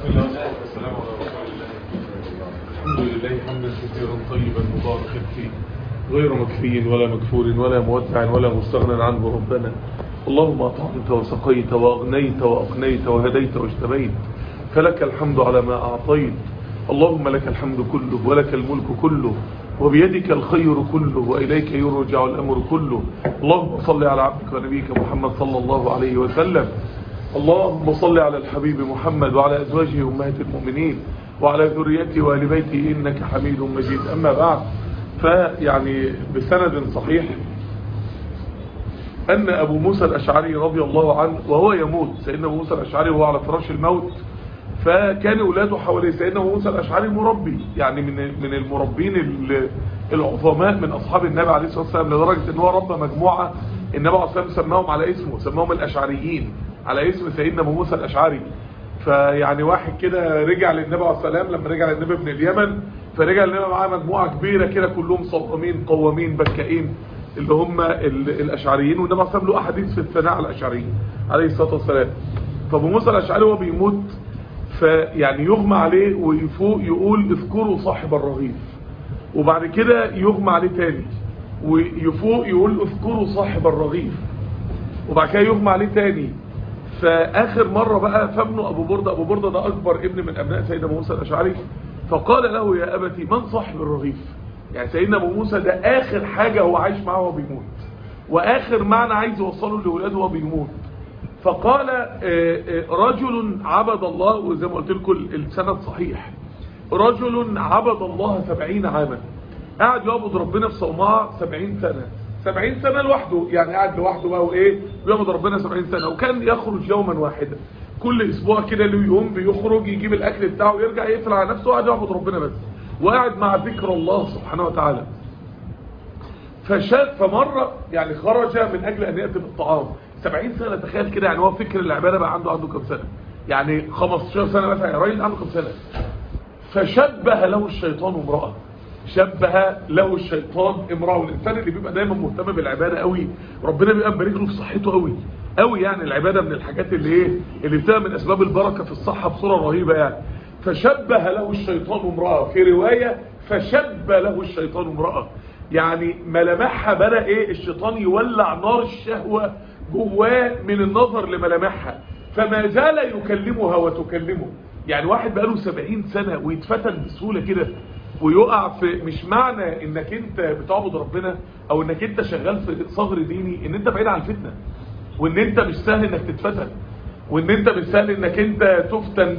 بسم الله والصلاة والسلام على رسول الله. الحمد لله حمدا كثيرا طيبا مباركا فيه غير مكفي ولا مكفور ولا مودع ولا مستغنى عنه ربنا. اللهم أطعمت وسقيت وأغنيت وأقنيت وهديت واجتبيت، فلك الحمد على ما أعطيت. اللهم لك الحمد كله ولك الملك كله وبيدك الخير كله وإليك يرجع الأمر كله. اللهم صل على عبدك ونبيك محمد صلى الله عليه وسلم. اللهم صل على الحبيب محمد وعلى أزواجه أمهات المؤمنين وعلى ذريته وآل بيته إنك حميد مجيد. أما بعد، فيعني بسند صحيح أن أبو موسى الأشعري رضي الله عنه وهو يموت، سيدنا أبو موسى الأشعري وهو على فراش الموت، فكان أولاده حواليه. سيدنا أبو موسى الأشعري مربي، يعني من المربين العظماء من أصحاب النبي عليه الصلاة والسلام، لدرجة أنه ربى مجموعة النبي عليه الصلاة والسلام سماهم على اسمه، سماهم الأشعريين على اسم سيدنا أبو موسى الأشعري. فيعني واحد كده رجع للنبي عليه الصلاة والسلام لما رجع للنبي من اليمن، فرجع للنبي معاه مجموعة كبيرة كده كلهم صوامين قوامين بكائين اللي هم الأشعريين، والنبي عليه الصلاة والسلام له أحاديث في الثناء على الأشعريين عليه الصلاة والسلام. فأبو موسى الأشعري وهو بيموت فيعني يغمى عليه ويفوق يقول اذكروا صاحب الرغيف، وبعد كده يغمى عليه تاني ويفوق يقول اذكروا صاحب الرغيف، وبعد كده يغمى عليه تاني. فآخر مرة بقى فابنه أبو بردة، أبو بردة ده أكبر ابن من أبناء سيدنا أبو موسى الأشعري، فقال له يا أبتي من صاحب الرغيف؟ يعني سيدنا أبو موسى ده آخر حاجة هو عايش معاه وهو بيموت، وآخر معنى عايز يوصله لأولاده وهو بيموت. فقال رجل عبد الله، وزي ما قلت لكم السند صحيح، رجل عبد الله 70 عاما، قاعد يعبد ربنا في صومعة 70 سنة، 70 سنة لوحده، يعني قاعد لوحده بقى وايه بيعبد ربنا 70 سنة. وكان يخرج يوما واحدا، كل اسبوع كده له يوم بيخرج يجيب الاكل بتاعه ويرجع يقفل على نفسه وقاعد يعبد ربنا بس، وقاعد مع ذكر الله سبحانه وتعالى. فمرة يعني خرج من اجل ان يأتي بالطعام. 70 سنة، تخيل كده، يعني هو فكر العبادة بقى عنده كم سنة؟ يعني 15 سنة مثلا، يا راجل عنده كم سنة؟ فشبه له الشيطان امرأة، شبه له الشيطان امرأة. والإنسان اللي بيبقى دايما مهتم بالعبادة قوي ربنا بيبقى مبارك له في صحته قوي قوي، يعني العبادة من الحاجات اللي بتبقى من أسباب البركة في الصحة بصورة رهيبة يعني. فشبه له الشيطان امرأة، في رواية فشبه له الشيطان امرأة، يعني ملامحها بدأ الشيطان يولع نار الشهوة جواه من النظر لملامحها، فما زال يكلمها وتكلمه. يعني واحد بقاله 70 سنة ويتفتن بسهولة كده ويقع في، مش معنى انك انت بتعبد ربنا او انك انت شغال في صغر ديني ان انت بعيد عن الفتنة، وان انت مش سهل انك تتفتن، وان انت مش سهل انك انت تفتن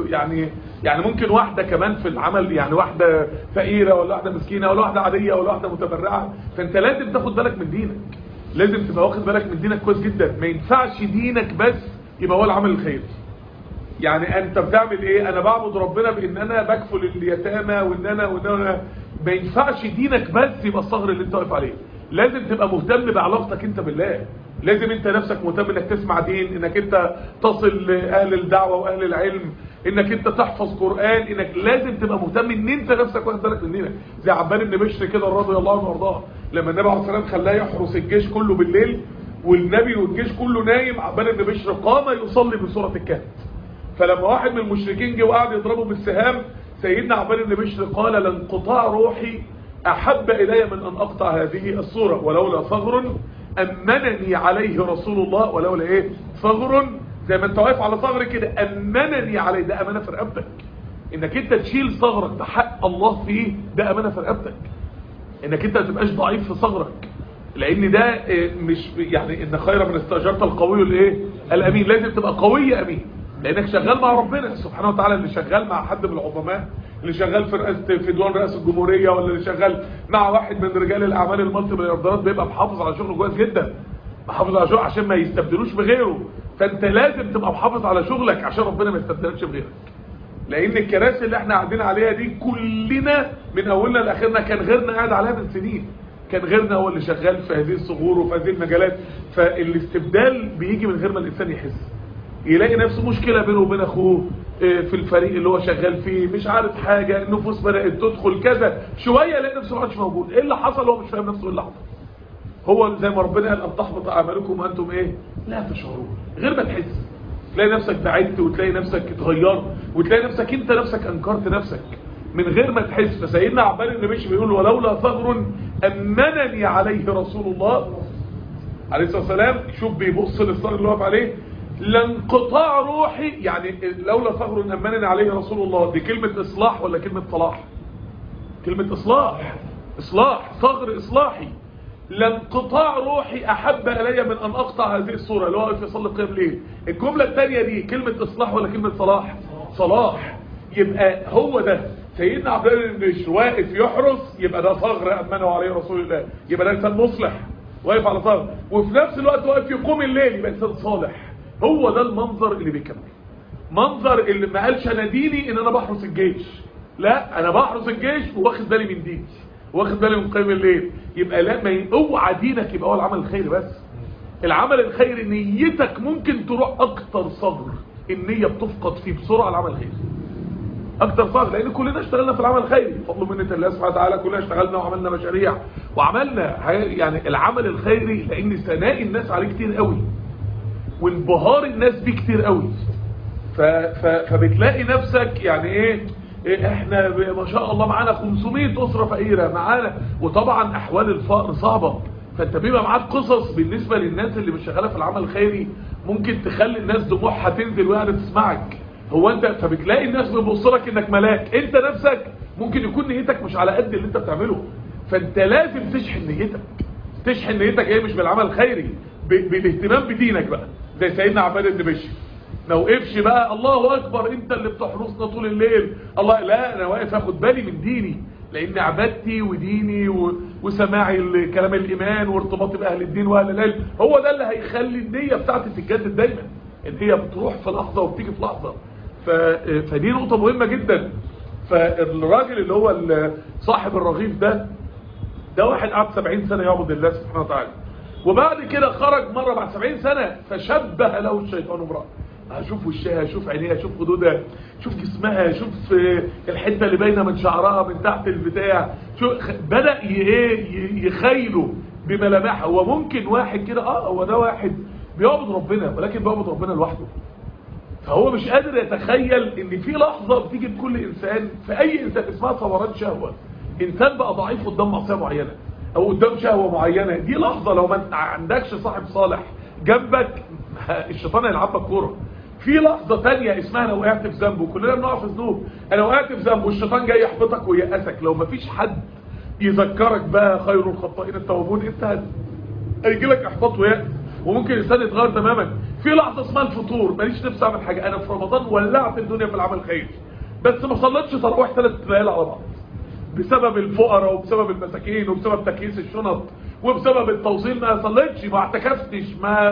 يعني ممكن واحدة كمان في العمل، يعني واحدة فقيرة ولا واحدة مسكينة ولا واحدة عادية ولا واحدة متبرعة. فانت لازم تاخد بالك من دينك، لازم تبقى واخد بالك من دينك كويس جدا. ما ينفعش دينك بس يبقى هو العمل الخيري. يعني انت بتعمل ايه؟ انا بعبد ربنا بان انا بكفل اليتامى وان انا ما ينفعش دينك بس يبقى الصغر اللي انت واقف عليه. لازم تبقى مهتم بعلاقتك انت بالله، لازم انت نفسك مهتم انك تسمع دين، انك انت تصل لاهل الدعوه واهل العلم، انك انت تحفظ قران، انك لازم تبقى مهتم ان انت نفسك واخد بالك من دينك. زي عبان بن بشر كده رضي الله عنه وارضاه، لما النبي عليه الصلاه والسلام خلاه يحرس الجيش كله بالليل والنبي والجيش كله نايم، عبان بن بشر قام يصلي بسوره الكهف. فلما واحد من المشركين جه وقعد يضربه بالسهام، سيدنا عبان بن بشر قال لانقطاع روحي احب الي من ان اقطع هذه الصوره، ولولا ثغر امنني عليه رسول الله، ولولا ثغر، زي ما انت واقف على ثغر كده امنني عليه، ده امانه في رقبتك، انك انت تشيل ثغرك بحق الله فيه، ده امانه في رقبتك، انك انت ما تبقاش ضعيف في ثغرك، لان ده مش يعني ان خير من استاجرت القوي الامين. لازم تبقى قوي امين، لانك شغال مع ربنا سبحانه وتعالى. اللي شغال مع حد من العظماء، اللي شغال في ديوان رئاسة الجمهورية، ولا اللي شغال مع واحد من رجال الاعمال المالتي مليارديرات، بيبقى محافظ على شغله كويس جدا، محافظ على شغله عشان ما يستبدلوش بغيره. فانت لازم تبقى محافظ على شغلك عشان ربنا ما يستبدلكش بغيرك، لان الكراسي اللي احنا قاعدين عليها دي كلنا من اولنا لاخرنا كان غيرنا قاعد عليها من سنين، كان غيرنا هو اللي شغال في هذه الصغور وفي هذه المجالات. فالاستبدال بيجي من غير ما الانسان يحس، يلاقي نفسه مشكلة بينه وبين اخوه في الفريق اللي هو شغال فيه، مش عارف حاجة، النفوس بدأت تدخل كذا، شوية يلاقي نفسه ما عادش موجود. ايه اللي حصل؟ هو مش فاهم نفسه ايه اللي حصل. هو زي ما ربنا قال ان تحبط اعمالكم وانتم لا تشعرون، غير ما تحس. تلاقي نفسك بعدت، وتلاقي نفسك اتغيرت، وتلاقي نفسك انت نفسك انكرت نفسك من غير ما تحس. فسيدنا عباد بن بشر بيقول ولولا ثغر امنني عليه رسول الله عليه الصلاه والسلام، شوف بيبص للثغر اللي واقف عليه، لانقطاع روحي. يعني لولا ثغر امنني عليه رسول الله، دي كلمه اصلاح ولا كلمه صلاح؟ كلمه اصلاح. اصلاح، ثغر اصلاحي. لانقطاع روحي احب الي من ان اقطع هذه الصوره اللي هو واقف يصلي قيام ليل. الجمله الثانيه دي كلمه اصلاح ولا كلمه صلاح؟ صلاح. يبقى هو ده سيدنا عبد الله بن بشر واقف يحرس، يبقى ده ثغر امنه عليه رسول الله، يبقى ده انسان مصلح واقف على ثغر، وفي نفس الوقت واقف يقوم الليل، يبقى انسان صالح. هو ده المنظر اللي بيكمل. منظر اللي ما قالش انا ديني ان انا بحرس الجيش، لا انا بحرس الجيش واخد بالي من ديني، واخد بالي من قيام الليل. يبقى لا، ما اوعى دينك يبقى هو العمل الخيري بس. العمل الخيري نيتك ممكن تروح اكتر ثغر النيه بتفقد فيه بسرعه العمل الخيري، اكتر ثغر، لان كلنا اشتغلنا في العمل الخيري بفضل منه الله سبحانه وتعالى. كلنا اشتغلنا وعملنا مشاريع وعملنا يعني العمل الخيري، لان ثناء الناس عليه كتير قوي وانبهار الناس بيه كتير قوي. فبتلاقي نفسك يعني ايه احنا ما شاء الله معانا 500 اسره فقيره معانا، وطبعا احوال الفقر صعبه، فانت بيبقى معاك قصص بالنسبه للناس اللي مش شغاله في العمل الخيري ممكن تخلي الناس دموعها تنزل وقاعده تسمعك. هو انت فبتلاقي الناس بتبص لك انك ملاك، انت نفسك ممكن يكون نيتك مش على قد اللي انت بتعمله. فانت لازم تشحن نيتك، تشحن نيتك ايه؟ مش بالعمل الخيري، بالاهتمام بدينك بقى، زي سيدنا عباد بن بشر. ما وقفش بقى الله اكبر انت اللي بتحرسنا طول الليل، الله لا، انا واقف اخد بالي من ديني، لان عبادتي وديني وسماعي كلام الايمان وارتباطي باهل الدين واهل العلم هو ده اللي هيخلي النيه بتاعتي تتجدد دايما. النيه بتروح في لحظه وبتيجي في لحظه. فدي نقطه مهمه جدا. فالراجل اللي هو صاحب الرغيف ده واحد قعد 70 سنه يعبد الله سبحانه وتعالى، وبعد كده خرج مره بعد 70 سنه فشبه له الشيطان امراه. هشوف وشها، شوف عينيها، شوف خدودها، شوف جسمها، شوف الحته اللي باينه من شعرها من تحت البتاع، بدا يخيله بملامحها. هو ممكن واحد كده هو ده واحد بيعبد ربنا، ولكن بيعبد ربنا لوحده، فهو مش قادر يتخيل ان في لحظه بتيجي لكل انسان، في اي انسان اسمها ثورات شهوه. انسان بقى ضعيف قدام معصيه معينه او قدام شهوه معينه، دي لحظه لو ما عندكش صاحب صالح جنبك الشيطان هيلعبك كوره. في لحظه ثانيه اسمها انا وقعت في ذنب، وكلنا بنقع في ذنوب، انا وقعت في ذنب والشيطان جاي يحبطك وييأسك. لو ما فيش حد يذكرك بقى خير الخطائين التوابون، انت هيجي لك احباط ويأس، وممكن الانسان يتغير تماما. في لحظه اسمها الفطور، ماليش نفسي اعمل حاجه، انا في رمضان ولعت الدنيا في العمل الخيري بس ما صليتش تراويح 3 ليالي على بعض بسبب الفقراء وبسبب المساكين وبسبب تكييس الشنط وبسبب التوصيل، ما صليتش، ما اعتكفتش،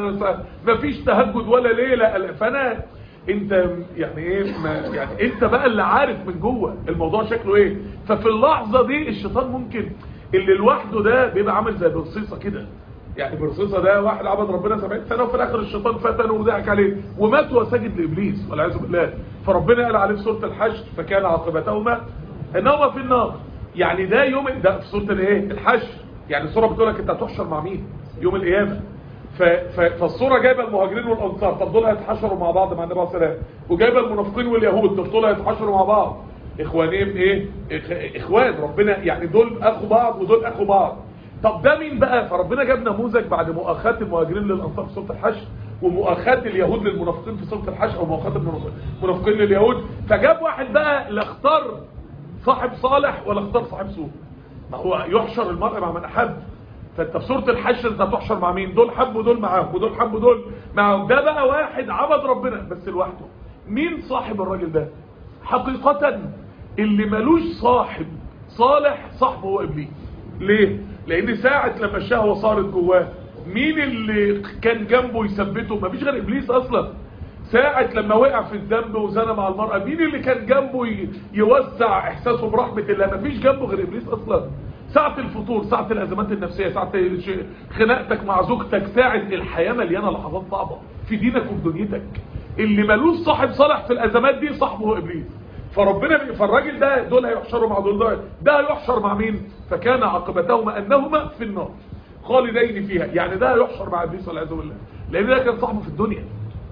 ما فيش تهجد ولا ليله. فانا انت يعني ايه يعني انت بقى اللي عارف من جوه الموضوع شكله ايه. ففي اللحظه دي الشيطان ممكن اللي لوحده ده بيبقى عامل زي برصيصه كده. يعني برصيصه ده واحد عبد ربنا 70 سنه وفي الاخر الشيطان فتنه وضحك عليه ومات وسجد لابليس والعياذ بالله. فربنا قال عليه في سوره الحشر فكان عاقبتهما انهما في النار. يعني ده يوم ده في سوره الايه؟ الحشر. يعني السوره بتقول لك انت هتحشر مع مين يوم القيامه. فالصوره جايبه المهاجرين والانصار، طب دول هيتحشروا مع بعض مع النبي عليه الصلاه والسلام، وجايبه المنافقين واليهود، طب دول هيتحشروا مع بعض اخوانين ايه؟ اخوان ربنا، يعني دول اخو بعض ودول اخو بعض. طب ده مين بقى؟ فربنا جاب نموذج بعد مؤاخاه المهاجرين للانصار في سوره الحشر ومؤاخاه اليهود للمنافقين في سوره الحشر ومؤاخاه المنافقين لليهود. فجاب واحد بقى لا اختار صاحب صالح ولا اختار صاحب سوء، ما هو يحشر المرء مع من احب. فانت في سوره الحشر انت هتحشر مع مين؟ دول حبوا دول معاهم ودول حبوا دول معاهم. ده بقى واحد عبد ربنا بس لوحده. مين صاحب الراجل ده حقيقه؟ اللي ملوش صاحب صالح صاحبه هو ابليس. ليه؟ لان ساعه لما الشهوه صارت جواه مين اللي كان جنبه يثبته؟ مفيش غير ابليس اصلا. ساعة لما وقع في الذنب وزنى مع المرأة مين اللي كان جنبه يوسع احساسه برحمة الله؟ مفيش جنبه غير ابليس اصلا. ساعة الفطور، ساعة الازمات النفسية، ساعة خناقتك مع زوجتك، ساعة الحياة مليانة لحظات صعبة في دينك وفي دنيتك. اللي ملوش صاحب صالح في الازمات دي صاحبه هو ابليس. فربنا فالراجل ده دول هيحشروا مع دول، ده هيحشر مع مين؟ فكان عاقبتهما انهما في النار خالدين فيها. يعني ده هيحشر مع ابليس والعياذ بالله، لان ده كان صاحبه في الدنيا.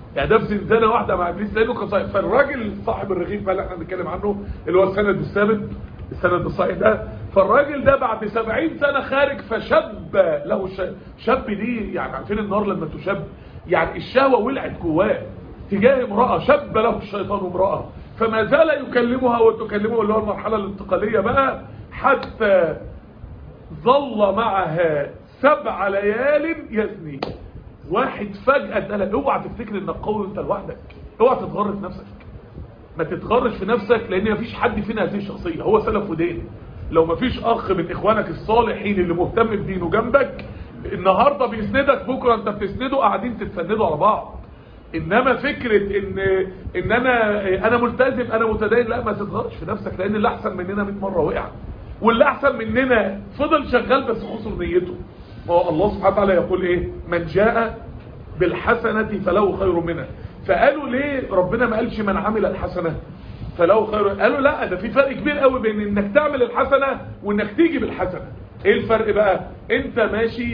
يعني ده في زنزانه واحده مع ابليس لانه كان صحيح. فالراجل صاحب الرغيف بقى اللي احنا بنتكلم عنه اللي هو السند الثابت، السند الصحيح ده، فالراجل ده بعد 70 سنه خارج فشب له شب دي يعني عارفين النار لما تشب، يعني الشهوه ولعت جواه تجاه امراه، شب له الشيطان امراه فما زال يكلمها وتكلمه، اللي هو المرحله الانتقاليه بقى، حتى ظل معها 7 ليال يزني. واحد فجأة قال اوعى تفتكر انك قوي وانت لوحدك، اوعى تتغر في نفسك، ما تتغرش في نفسك، لان مفيش حد فينا هذه الشخصية، هو سلف ودين. لو مفيش اخ من اخوانك الصالحين اللي مهتم بدينه جنبك النهاردة بيسندك، بكرة انت بتسنده، قاعدين تتسندوا على بعض. انما فكرة ان انا ملتزم انا متدين، لا ما تتغرش في نفسك، لان اللي احسن مننا 100 مرة وقع، واللي احسن مننا فضل شغال بس خسر نيته. هو الله سبحانه وتعالى يقول ايه؟ من جاء بالحسنة فله خير منها. فقالوا ليه ربنا ما قالش من عمل الحسنة فله خير؟ قالوا لا، ده في فرق كبير قوي بين انك تعمل الحسنة وانك تيجي بالحسنة. ايه الفرق بقى؟ انت ماشي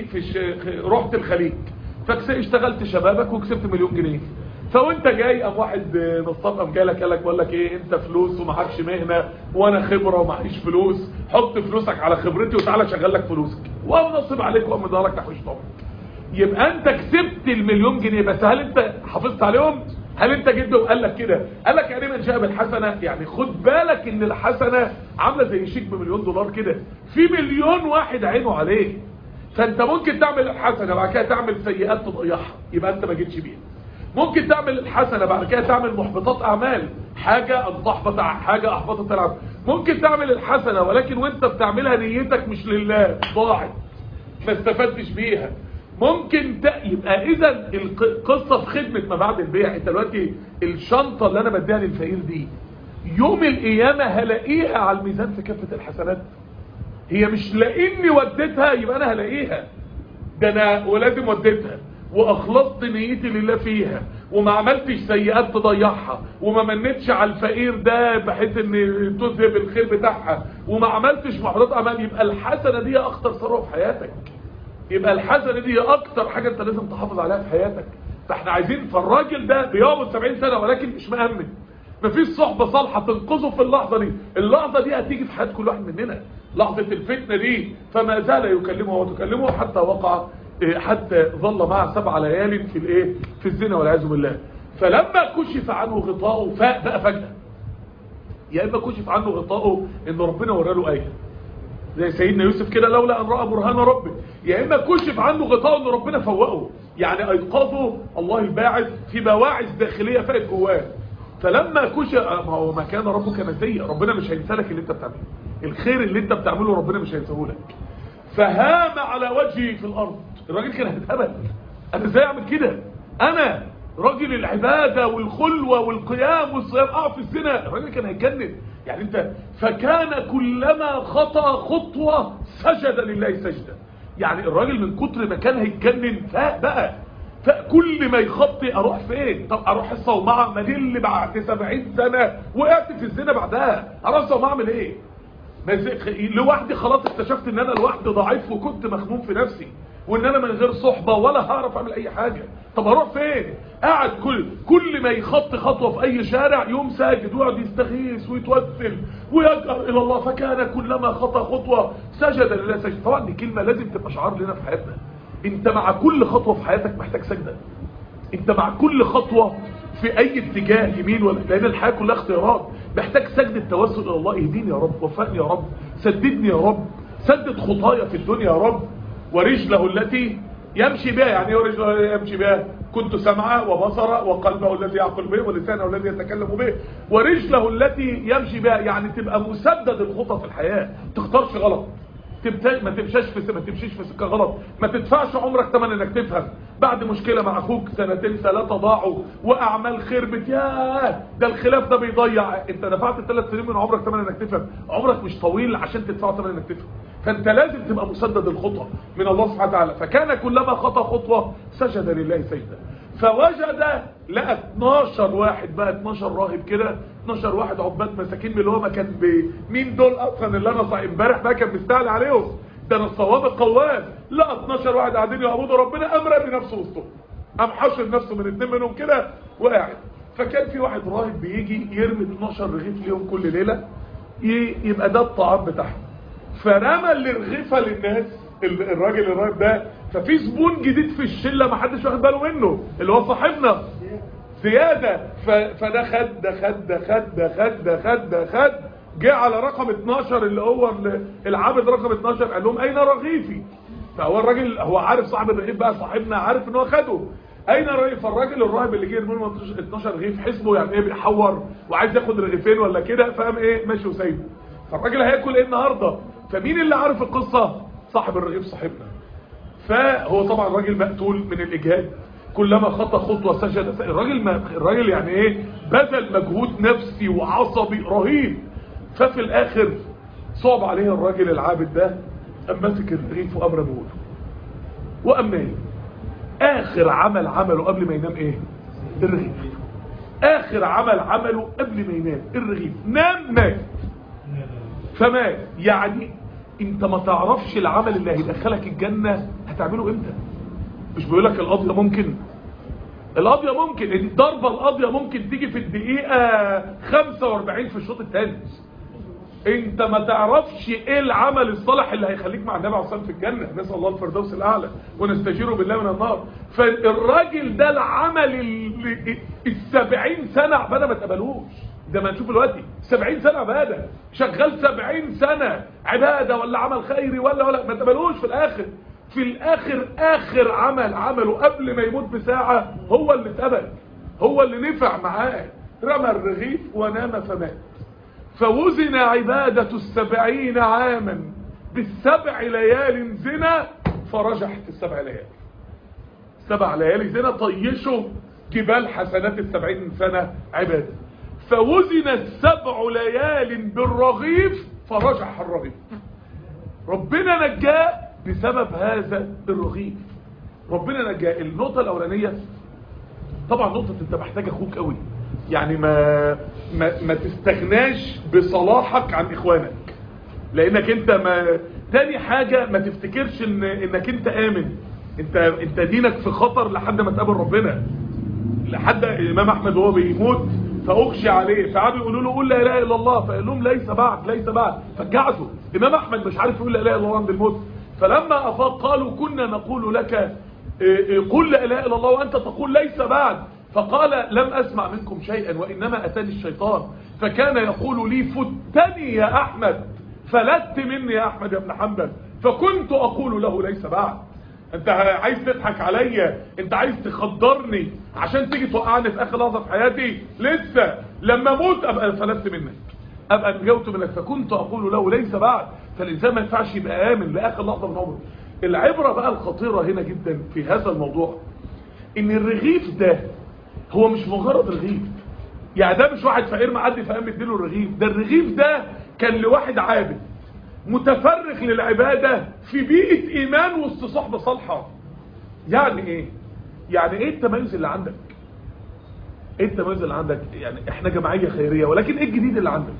رحت الخليج فاشتغلت شبابك وكسبت 1,000,000 جنيه، فوانت جاي قام واحد نصاب قام جاي قال لك بقول لك ايه، انت فلوس ومعكش مهنه وانا خبره ومعيش فلوس، حط فلوسك على خبرتي وتعالى شغل لك فلوسك وقام نصب عليك وقام مدارك تحويش طبعا. يبقى انت كسبت 1,000,000 جنيه، بس هل انت حافظت عليهم؟ هل انت جد وقال لك كده؟ قال لك يعني من جاء بالحسنه، يعني خد بالك ان الحسنه عامله زي شيك ب1,000,000 كده، في 1,000,000 واحد عينه عليه. فانت ممكن تعمل الحسنه بعد كده تعمل سيئات تضيعها، يبقى انت ما جيتش بيها. ممكن تعمل الحسنه بعد كده تعمل محبطات اعمال، حاجه ان تحبط حاجه احبطت العمل. ممكن تعمل الحسنه ولكن وانت بتعملها نيتك مش لله، ضاعت ما استفدتش بيها. ممكن يبقى اذا القصه في خدمه ما بعد البيع. انت دلوقتي الشنطه اللي انا بديها للفقير دي يوم القيامه هلاقيها على الميزان في كافه الحسنات، هي مش لاني وديتها يبقى انا هلاقيها، ده انا ولازم وديتها واخلصت نيتي لله فيها وما عملتش سيئات تضيعها وما منتش على الفقير ده بحيث ان تذهب الخير بتاعها وما عملتش محبطات اعمال، يبقى الحسنه دي اكتر ثروه في حياتك، يبقى الحسنه دي اكتر حاجه انت لازم تحافظ عليها في حياتك. فاحنا عايزين، فالراجل ده بيقعد 70 سنه ولكن مش مأمن، مفيش صحبه صالحه تنقذه في اللحظه دي. اللحظه دي هتيجي في حياه كل واحد مننا، لحظه الفتنه دي. فما زال يكلمه وتكلمه حتى وقع، حتى ظل معه 7 ليال في الايه، في الزنا والعياذ بالله. فلما كشف عنه غطاؤه فاق بقى فجأة، يا اما كشف عنه غطاؤه ان ربنا وراله ايه زي سيدنا يوسف كده لولا ان راى برهان ربه، يا اما كشف عنه غطاؤه ان ربنا فوقه، يعني ايقظه الله الباعث في بواعث داخليه فات جواه. فلما كشف، ما هو ما كان ربك نسيا، ربنا مش هينسى لك اللي انت بتعمله، الخير اللي انت بتعمله ربنا مش هينساه لك. فهام على وجهه في الارض، الراجل كان هيتهبل، انا ازاي اعمل كده؟ انا راجل العباده والخلوه والقيام والصيام اقع في الزنا، الراجل كان هيتجنن. يعني انت، فكان كلما خطا خطوه سجد لله سجده، يعني الراجل من كتر ما كان هيتجنن فاق بقى، فكل ما يخطي اروح فين؟ طب اروح الصومعه، ما دي اللي بعد 70 سنه وقعت في الزنا بعدها، اروح الصومعه اعمل ايه؟ لوحدي خلاص اكتشفت ان انا لوحدي ضعيف وكنت مخنوق في نفسي، وان انا من غير صحبه ولا هعرف اعمل اي حاجه. طب اروح فين؟ قاعد كل ما يخطي خطوه في اي شارع يوم ساجد ويقعد يستغيث ويتوسل ويجأر الى الله. فكان كلما خطى خطوه سجد لله سجد. طبعا دي كلمه لازم تبقى شعار لنا في حياتنا. انت مع كل خطوه في حياتك محتاج سجده، انت مع كل خطوه في اي اتجاه يمين ولا، لان الحياه كلها اختيارات، محتاج سجد التوسل الى الله. اهديني يا رب، وفقني يا رب، سددني يا رب، سدد خطايا في الدنيا يا رب. ورجله التي يمشي بها، يعني ايه ورجله يمشي بها؟ كنت سمعه وبصره وقلبه الذي يعقل به ولسانه الذي يتكلم به. ورجله التي يمشي بها يعني تبقى مسدد الخطى في الحياه، تختارش غلط، ما تمشيش في سكه غلط، ما تدفعش عمرك ثمن انك تفهم. بعد مشكله مع اخوك 2 3 ضاعوا واعمال خربت، ياه ده الخلاف ده بيضيع، انت دفعت 3 سنين من عمرك ثمن انك تفهم. عمرك مش طويل عشان تدفعه ثمن انك تفهم، فانت لازم تبقى مسدد الخطى من الله سبحانه وتعالى. فكان كلما خطى خطوه سجد لله سجدا. فوجد، لقى 12 واحد بقى، 12 راهب كده، 12 واحد عباد مساكين من اللي هو ما كان مين دول اصلا اللي انا صاحي امبارح بقى كان مستعلي عليهم، ده انا الصواب القوام. لقى 12 واحد قاعدين يعبدوا ربنا، امر بنفسه وسطهم، قام حاشر نفسه من 2 منهم كده وقاعد. فكان في واحد راهب بيجي يرمي 12 رغيف ليهم كل ليله، يبقى ده الطعام بتاعهم. فرمى الرغيفه للناس الراجل الراهب ده، ففي زبون جديد في الشله ما حدش واخد باله منه اللي هو صاحبنا زياده. فده خد جه على رقم 12 اللي هو العابد رقم 12، قال لهم اين رغيفي؟ فهو الراجل هو عارف صاحب الرغيف بقى صاحبنا عارف ان هو خده، اين رغيف؟ فالراجل الراهب اللي جه يرمي له 12 رغيف حسبه يعني ايه بيحور وعايز ياخد رغيفين ولا كده، فقام ايه ماشي وسايبه. فالراجل هياكل ايه النهارده؟ فمين اللي عارف القصه؟ صاحب الرغيف صاحبنا. فهو طبعا الراجل مقتول من الاجهاد، كلما خطى خطوه سجد. الراجل يعني ايه بذل مجهود نفسي وعصبي رهيب. ففي الاخر صعب عليه الراجل العابد ده، قام ماسك الرغيف وقام رميه وقام نايم. اخر عمل عمله قبل ما ينام ايه؟ الرغيف. اخر عمل عمله قبل ما ينام الرغيف. نام مات. فمات. يعني انت ما تعرفش العمل اللي هيدخلك الجنة هتعمله امتى. مش بيقولك القضية ممكن الضربة القضية ممكن تيجي في الدقيقة 45 في الشوط الثاني. انت ما تعرفش ايه العمل الصالح اللي هيخليك مع النبي عليه الصلاه والسلام في الجنه، نسال الله الفردوس الاعلى ونستجير بالله من النار. فالراجل ده العمل ال70 سنه عباده ما اتقبلوش. ده ما نشوف دلوقتي 70 سنه عباده، شغال 70 سنه عباده ولا عمل خيري ولا ما اتقبلوش. في الاخر اخر عمل عمله قبل ما يموت بساعه هو اللي اتقبل، هو اللي نفع معاه. رمى الرغيف ونام فمات. فوزن عبادة 70 عاما ب7 ليال زنا فرجحت 7 ليالي. 7 ليالي زنا طيشوا جبال حسنات 70 سنة عبادة. فوزن 7 ليال بالرغيف فرجح الرغيف. ربنا نجاه بسبب هذا الرغيف. ربنا نجاه. النقطة الأولانية طبعا نقطة انت محتاج اخوك قوي، يعني ما تستغناش بصلاحك عن اخوانك، لانك انت تاني حاجة ما تفتكرش انك انت امن، انت دينك في خطر لحد ما تقابل ربنا. لحد الامام احمد وهو بيموت فاغشي عليه، فقعدوا يقولوا له قول لا اله الا الله، فقال لهم ليس بعد. فجعته امام احمد مش عارف يقول لا اله الا الله عند الموت. فلما افاق قالوا كنا نقول لك قل لا اله الا الله وانت تقول ليس بعد. فقال لم اسمع منكم شيئا وانما اتاني الشيطان فكان يقول لي فتني يا احمد فلت مني يا احمد يا ابن حنبل فكنت اقول له ليس بعد. انت عايز تضحك عليا؟ انت عايز تخدرني عشان تيجي توقعني في اخر لحظه في حياتي؟ لسه لما اموت ابقى فلت منك، ابقى نجوت منك. فكنت اقول له ليس بعد. فالانسان ما ينفعش يبقى امن لاخر لحظه من عمره. العبره بقى الخطيره هنا جدا في هذا الموضوع ان الرغيف ده هو مش مجرد رغيف. يعني ده مش واحد فقير معدي فقام مديله الرغيف، ده الرغيف ده كان لواحد عابد متفرغ للعباده في بيئه ايمان وسط صحبه صالحه. يعني ايه؟ يعني ايه التميز اللي عندك؟ ايه التميز اللي عندك؟ يعني احنا جمعيه خيريه، ولكن ايه الجديد اللي عندك؟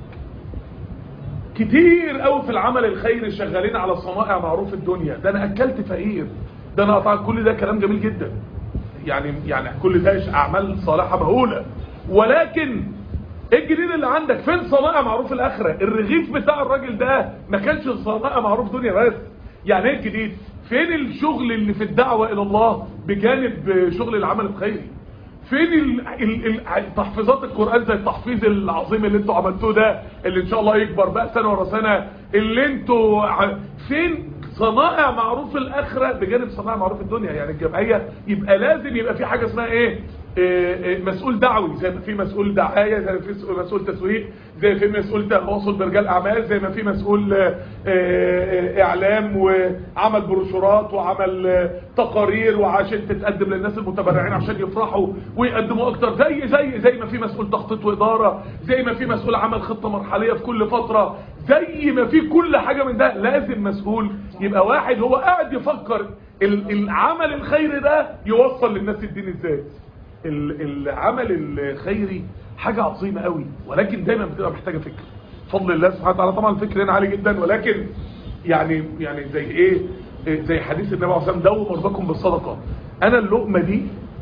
كتير قوي في العمل الخيري شغالين على صنائع معروف الدنيا، ده انا اكلت فقير، ده انا قطعت، كل ده كلام جميل جدا، يعني كل ده اعمال صالحه مهوله، ولكن ايه الجديد اللي عندك؟ فين صنائع معروف الاخره؟ الرغيف بتاع الراجل ده ما كانش صنائع معروف دنيا بس. يعني ايه الجديد؟ فين الشغل اللي في الدعوه الى الله بجانب شغل العمل الخيري؟ فين تحفيظات القرآن زي التحفيظ العظيم اللي انتوا عملتوه ده، اللي ان شاء الله يكبر بقى سنة ورا سنة، اللي انتوا فين صنائع معروف الاخرة بجانب صنائع معروف الدنيا؟ يعني الجمعية يبقى لازم يبقى في حاجة اسمها ايه؟ مسؤول دعوي، زي ما في مسؤول دعاية، زي ما في مسؤول تسويق، زي ما في مسؤول تواصل برجال اعمال، زي ما في مسؤول اعلام وعمل بروشورات وعمل تقارير وعشان تتقدم للناس المتبرعين عشان يفرحوا ويقدموا اكتر، زي ما في مسؤول تخطيط واداره، زي ما في مسؤول عمل خطه مرحليه في كل فتره، زي ما في كل حاجه من ده لازم مسؤول يبقى واحد هو قاعد يفكر العمل الخيري ده يوصل للناس الدين ازاي. العمل الخيري حاجة عظيمة قوي، ولكن دايما بتبقى محتاجة فكر. فضل الله سبحانه وتعالى طبعا الفكر هنا عالي جدا، ولكن يعني زي ايه؟ زي حديث النبي عليه الصلاه والسلام داووا مرضاكم بالصدقة. انا اللقمة دي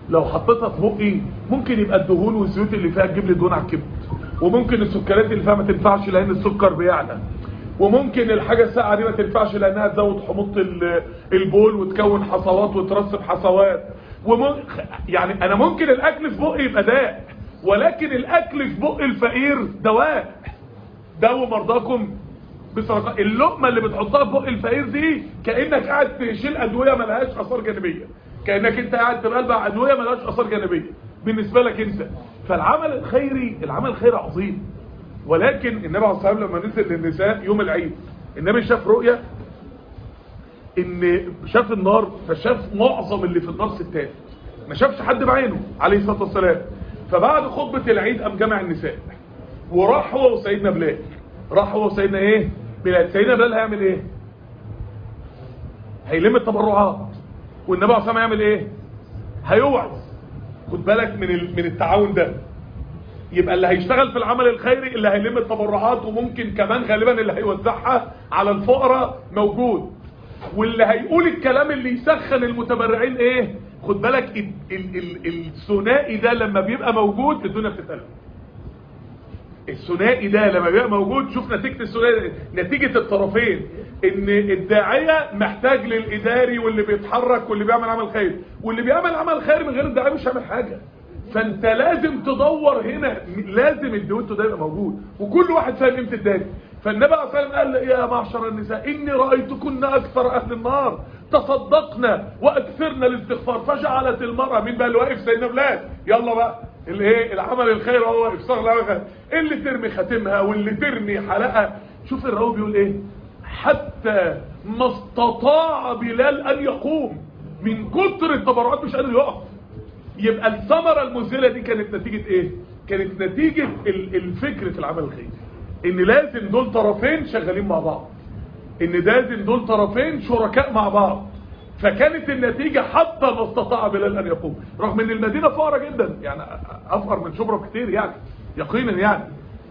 لو حطيتها في بقي ممكن يبقى الدهون والزيوت اللي فيها تجيب لي دهون على الكبد، وممكن السكريات اللي فيها ما تنفعش لان السكر بيعلى، وممكن الحاجه الساقعه دي ما تنفعش لانها تزود حموضه البول وتكون حصوات وترسب حصوات. يعني انا ممكن الاكل في بقي يبقى داء، ولكن الاكل في بق الفقير دواء. داووا مرضاكم بسرطان. اللقمه اللي بتحطها في بق الفقير دي كانك قاعد تشيل ادويه ما لهاش اثار جانبيه، كانك انت قاعد تبلبع ادويه ما لهاش اثار جانبيه بالنسبه لك انت. فالعمل الخيري، العمل الخيري عظيم. ولكن النبي عليه الصلاه والسلام لما نزل للنساء يوم العيد، النبي شاف رؤيه ان شاف النار، فشاف معظم اللي في النار ستات، ما شافش حد بعينه عليه الصلاه والسلام. فبعد خطبه العيد قام جمع النساء وراح هو وسيدنا بلال. راح هو وسيدنا ايه؟ بلال. سيدنا بلال هيعمل ايه؟ هيلم التبرعات. والنبي عليه الصلاه والسلام هيعمل ايه؟ هيوعظ. خد بالك من التعاون ده. يبقى اللي هيشتغل في العمل الخيري اللي هيلم التبرعات، وممكن كمان غالبا اللي هيوزعها على الفقراء موجود، واللي هيقول الكلام اللي يسخن المتبرعين ايه. خد بالك الثنائي ده لما بيبقى موجود الدنيا بتتقلب. الثنائي ده لما بيبقى موجود، شوف نتيجة الثنائي، نتيجة الطرفين، ان الداعية محتاج للاداري واللي بيتحرك واللي بيعمل عمل خير، واللي بيعمل عمل خير من غير الداعية مش هيعمل حاجة. فانت لازم تدور هنا، لازم الدويتو ده يبقى موجود وكل واحد فاهم قيمة الداعي. فالنبي عليه الصلاه والسلام قال يا معشر النساء اني رايتكن اكثر اهل النار تصدقنا واكثرنا الاستغفار. فجعلت المراه، مين بقى اللي واقف؟ سيدنا بلال. يلا بقى الايه العمل الخير هو واقف صار العمل الخير، اللي ترمي خاتمها واللي ترمي حلقها. شوف الراوي بيقول ايه، حتى ما استطاع بلال ان يقوم من كتر التبرعات مش قادر يقف. يبقى الثمره المذهله دي كانت نتيجه ايه؟ كانت نتيجه الفكر في العمل الخيري، ان لازم دول طرفين شغالين مع بعض، ان لازم دول طرفين شركاء مع بعض. فكانت النتيجة حتى ما استطاع بلال ان يقوم، رغم ان المدينة فقرة جدا، يعني افقر من شبرا كتير يعني يقينا يعني.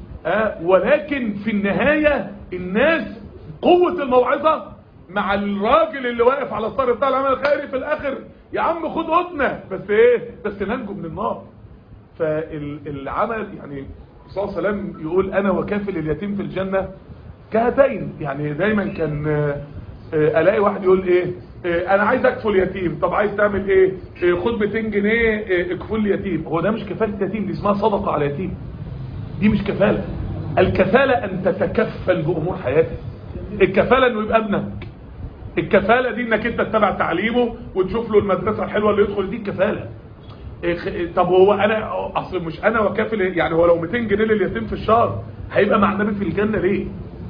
ولكن في النهاية الناس قوة الموعظة مع الراجل اللي واقف على الصار بتاع العمل الخيري في الاخر، يا عم خد قدنا بس ايه، بس ننجو من النار. فالعمل يعني صلى الله عليه وسلم يقول انا وكافل اليتيم في الجنة كهاتين. يعني دايما كان الاقي واحد يقول ايه، انا عايز اكفل يتيم. طب عايز تعمل ايه؟ خد 200 جنيه اكفل لي يتيم. هو ده مش كفالة يتيم، دي اسمها صدقة على يتيم، دي مش كفالة. الكفالة ان تتكفل بامور حياتك. الكفالة انه يبقى ابنك، الكفالة دي انك انت تتابع تعليمه وتشوف له المدرسة الحلوة اللي يدخل، دي الكفالة. طب هو انا اصل مش انا وكافل، يعني هو لو 200 جنيه لليتيم في الشهر هيبقى مع النبي في الجنة ليه؟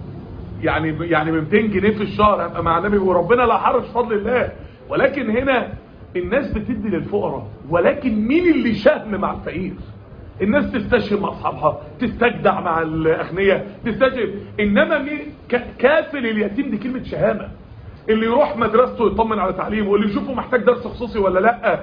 يعني ب 200 جنيه في الشهر هبقى مع النبي وربنا لا حرج فضل الله. ولكن هنا الناس بتدي للفقراء، ولكن مين اللي شهم مع الفقير؟ الناس تستشهم مع اصحابها، تستجدع مع الاغنياء، تستشهم. انما مين كافل اليتيم؟ دي كلمة شهامة. اللي يروح مدرسته يطمن على تعليمه، اللي يشوفه محتاج درس خصوصي ولا لا،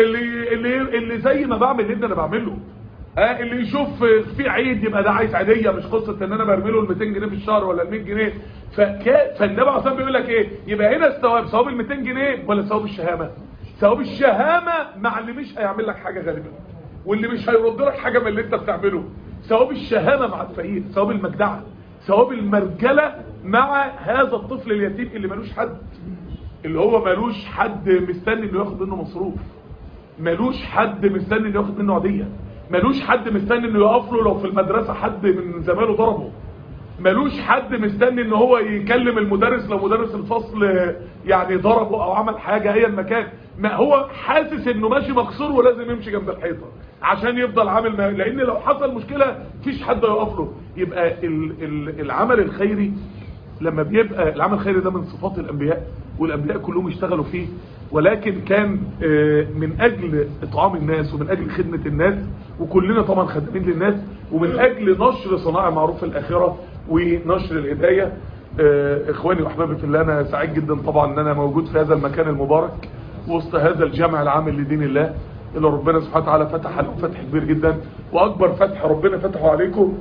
اللي زي ما بعمل اللي انا بعمله، اللي يشوف في عيد يبقى ده عايز عيديه، مش قصه ان انا برمي له ال 200 جنيه في الشهر ولا ال 100 جنيه. فالنبي عليه الصلاه بيقول لك ايه، يبقى هنا الثواب ثواب ال 200 جنيه ولا ثواب الشهامه؟ ثواب الشهامه مع اللي مش هيعمل لك حاجه غالبا، واللي مش هيرد لك حاجه من اللي انت بتعمله. ثواب الشهامه مع الفقير، ثواب المجدعه، ثواب المرجله مع هذا الطفل اليتيم اللي ملوش حد، اللي هو ملوش حد مستني انه ياخد منه مصروف، ملوش حد مستني انه ياخد منه عاديه، ملوش حد مستني انه يقف له لو في المدرسة حد من زمايله ضربه، ملوش حد مستني ان هو يكلم المدرس لو مدرس الفصل يعني ضربه او عمل حاجة ايا مكان. ما هو حاسس انه ماشي مكسور ولازم يمشي جنب الحيطة عشان يفضل عامل لان لو حصل مشكلة مفيش حد يقف له. يبقى العمل الخيري لما بيبقى العمل الخيري ده من صفات الانبياء، والانبياء كلهم اشتغلوا فيه، ولكن كان من اجل اطعام الناس ومن اجل خدمة الناس، وكلنا طبعا خدمين للناس، ومن اجل نشر صناعة معروف الاخرة ونشر الهداية. اخواني واحبابي في الله، انا سعيد جدا طبعا ان انا موجود في هذا المكان المبارك وسط هذا الجمع العامل لدين الله اللي ربنا سبحانه وتعالى فتح عليكم فتح كبير جدا، واكبر فتح ربنا فتحه عليكم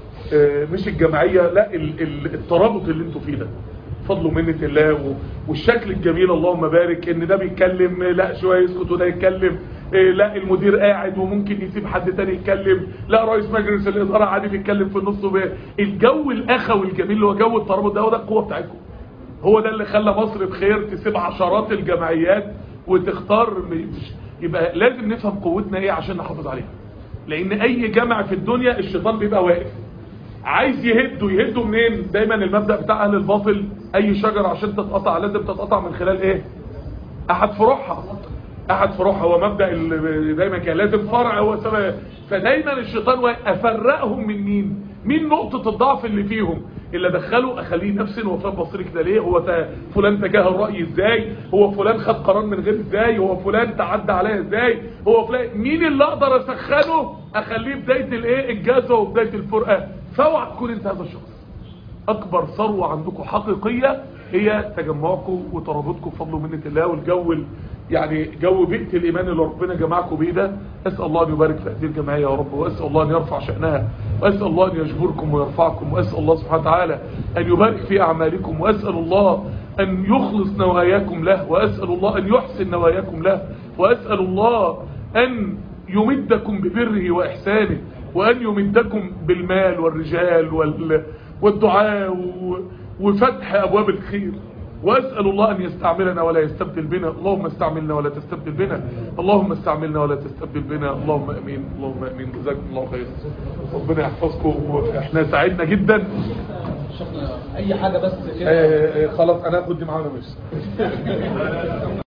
مش الجمعية، لا الترابط اللي انتوا فيه ده فضل ومنة الله، والشكل الجميل اللهم بارك ان ده بيتكلم لا شوية يسكت وده يتكلم، لا المدير قاعد وممكن يسيب حد تاني يتكلم، لا رئيس مجلس الاداره عادي بيتكلم في النص. الجو الاخوي الجميل اللي هو جو الترابط ده، هو ده القوه بتاعتكم، هو ده اللي خلى مصر بخير تسيب عشرات الجمعيات وتختار. يبقى لازم نفهم قوتنا ايه عشان نحافظ عليها، لان اي جمع في الدنيا الشيطان بيبقى واقف عايز يهده منين؟ دايما المبدأ بتاع اهل الباطل اي شجرة عشان تتقطع لازم تتقطع من خلال ايه؟ احد فروعها. هو مبدأ دايما كان لازم فرع هو سبب. فدايما الشيطان واقف افرقهم من مين نقطة الضعف اللي فيهم، اللي دخله اخليه نفسي. هو فلان بصري كده ليه؟ هو فلان تجاهل الرأي ازاي؟ هو فلان خد قرار من غير ازاي؟ هو فلان تعدى عليا ازاي؟ هو فلان مين اللي اقدر اسخنه اخليه بداية الايه؟ الجزوة وبداية الفرقة. فاوعى تكون انت هذا الشخص. اكبر ثروة عندكم حقيقية هي تجمعكم وترابطكم بفضل ومنة الله، والجو يعني جو بيئة الايمان اللي ربنا جمعكم بيه ده. اسال الله ان يبارك في هذه الجمعيه يا رب، واسال الله ان يرفع شأنها، واسال الله ان يجبركم ويرفعكم، واسال الله سبحانه وتعالى ان يبارك في اعمالكم، واسال الله ان يخلص نواياكم له، واسال الله ان يحسن نواياكم له، واسال الله ان يمدكم ببره واحسانه، وان يمدكم بالمال والرجال والدعاء وفتح ابواب الخير. واسأل الله ان يستعملنا ولا يستبدل بنا. اللهم استعملنا ولا تستبدل بنا، اللهم استعملنا ولا تستبدل بنا. اللهم امين، اللهم امين. جزاكم الله خير، ربنا يحفظكم. واحنا سعدنا جدا. اي حاجه بس كده خلاص انا هاخد دي معانا ماشي.